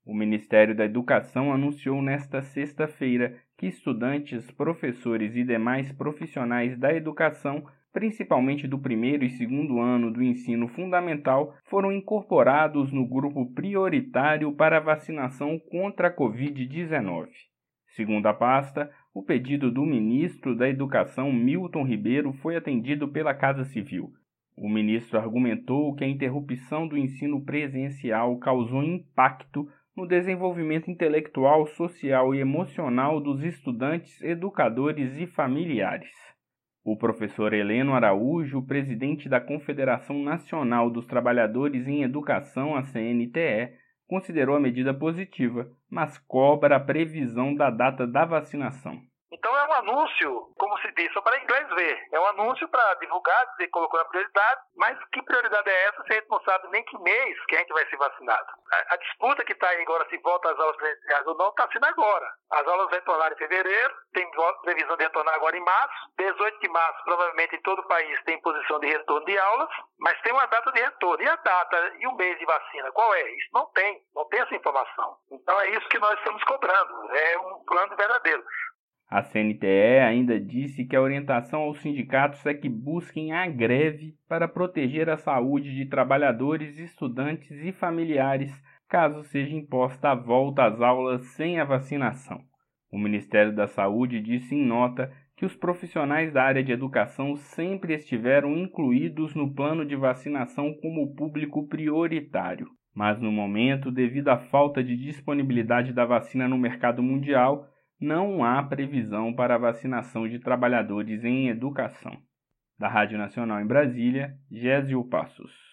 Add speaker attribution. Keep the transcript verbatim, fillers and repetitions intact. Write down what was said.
Speaker 1: O Ministério da Educação anunciou nesta sexta-feira que estudantes, professores e demais profissionais da educação, principalmente do primeiro e segundo ano do ensino fundamental, foram incorporados no grupo prioritário para a vacinação contra a covid dezenove. Segundo a pasta, o pedido do ministro da Educação, Milton Ribeiro, foi atendido pela Casa Civil. O ministro argumentou que a interrupção do ensino presencial causou impacto no desenvolvimento intelectual, social e emocional dos estudantes, educadores e familiares. O professor Heleno Araújo, presidente da Confederação Nacional dos Trabalhadores em Educação, a C N T E, considerou a medida positiva, mas cobra a previsão da data da vacinação.
Speaker 2: Então é um anúncio, como se diz, só para inglês ver. É um anúncio para divulgar, dizer que colocou na prioridade, mas que prioridade é essa se a gente não sabe nem que mês que a gente vai ser vacinado? A, a disputa que está aí agora, se volta às aulas presenciais ou não, está sendo agora. As aulas retornaram em fevereiro, tem previsão de retornar agora em março. dezoito de março, provavelmente em todo o país, tem posição de retorno de aulas, mas tem uma data de retorno. E a data e o mês de vacina, qual é? Isso não tem, não tem essa informação. Então é isso que nós estamos cobrando, é um plano verdadeiro.
Speaker 1: A C N T E ainda disse que a orientação aos sindicatos é que busquem a greve para proteger a saúde de trabalhadores, estudantes e familiares, caso seja imposta a volta às aulas sem a vacinação. O Ministério da Saúde disse em nota que os profissionais da área de educação sempre estiveram incluídos no plano de vacinação como público prioritário. Mas no momento, devido à falta de disponibilidade da vacina no mercado mundial, não há previsão para a vacinação de trabalhadores em educação. Da Rádio Nacional em Brasília, Gésio Passos.